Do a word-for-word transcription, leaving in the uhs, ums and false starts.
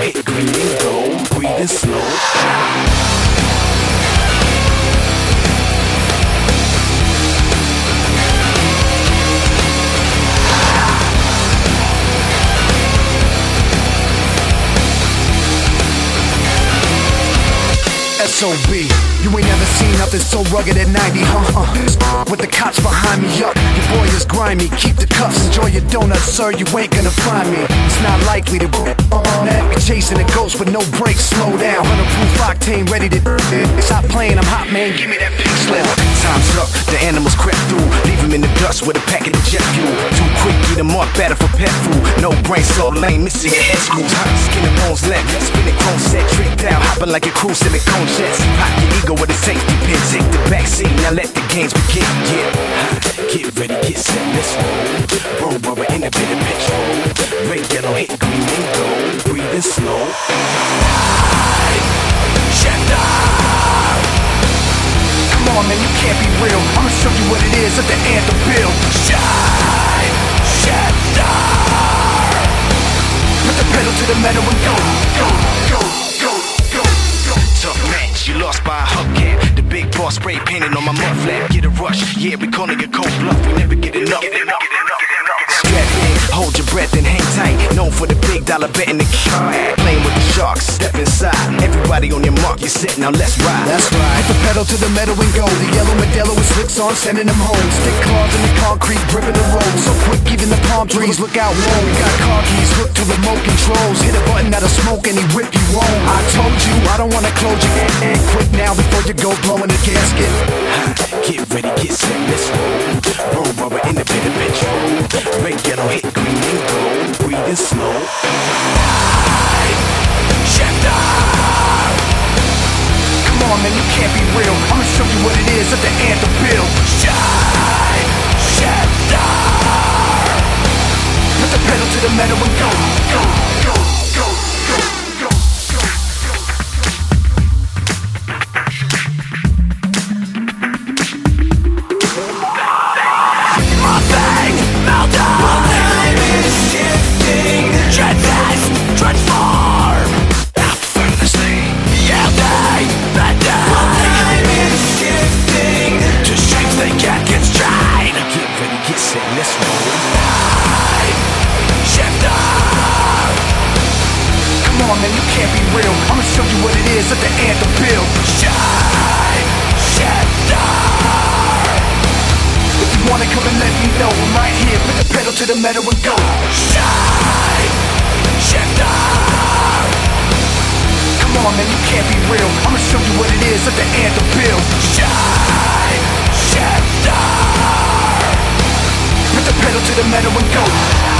hit green and gold, breathing slow. S O B, you ain't never seen nothing so rugged at ninety, huh? Uh, with the cops behind me, up. Your boy is grimy, keep the cuffs, enjoy your donuts, sir, you ain't gonna find me. It's not likely to be chasing a ghost with no brakes, slow down. Hundred-proof octane, ready to stop playing, I'm hot, man, give me that big slip. Time's up, the animals crept through, leave him in the dust with a packet of jet fuel. Too quick, get him up, better for pet food. No brain, so lame, missing your head screws. Skin and bones left, spinning chrome set, tricked out, hopping like a cruise silicone jets. Pop your ego with a safety pin, take the backseat, now let the games begin. Yeah, get ready, get set, let's roll. Roll rubber in a bit of petrol. Red, yellow, hit green and gold, breathing slow. Shifter. Come on, man, you can't be real. I'ma show you what it is at the anthem build. Shine, shifter. Put the pedal to the metal and go, go, go, go, go, go. Tough match, you lost by a hubcap. The big boss spray painted on my mud flap. Get a rush, yeah, we calling it cold bluff. We never get enough. Get enough. Strap in, hold your breath and hang tight. Known for the big dollar betting the cat. Playing with the sharks, step inside. Everybody on your mark, you're set, now let's ride. That's right. Put the pedal to the metal and go. The yellow Modelo with slicks on, sending them home. Stick claws in the concrete, gripping the road. So quick, even the palm trees look out low. We got car keys hooked to remote controls. Hit a button that'll smoke and he whip you home. I told you, I don't wanna close your head. Quick now before you go blowing the gasket. Get ready, get set, let's roll. Roll rubber in the bit of petrol. Red, yellow, hit green and gold, breathing slow. Shifter. Come on, man, you can't be real. I'ma show you what it is at the anthem build. Shine, shifter. Put the pedal to the metal and go, go, go, go, go, go, go. My thing, melted. My name is shifting. Transcend, transform. Effortlessly. Yeah, they, that day. My name is shifting. To shapes they can't constrain. Get ready, get set, let's roll. Shifter. Come on, man, you can't be real. I'ma show you what it is at the anthem build. Shine, shifter. If you wanna come and let me know, I'm right here. Put the pedal to the metal and go. Shine, shifter. Come on, man, you can't be real. I'ma show you what it is at the anthem build. Shine, shifter. Put the pedal to the metal and go.